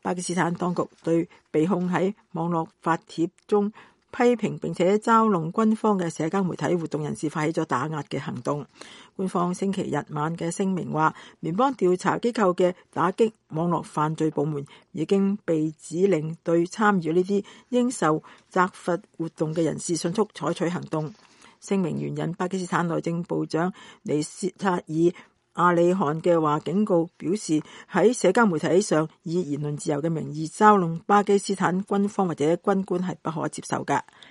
巴基斯坦當局對被控喺網絡發帖中批評並且嘲弄軍方嘅社交媒體活動人士發起咗打壓嘅行動。官方星期日晚嘅聲明話，聯邦調查機構嘅打擊網絡犯罪部門已經被指令對參與呢啲應受責罰活動嘅人士迅速採取行動。聲明援引巴基斯坦內政部長尼斯塔爾阿里汗嘅話，警告表示喺社交媒體上以言論自由嘅名義嘲弄巴基斯坦軍方或者軍官係不可接受㗎。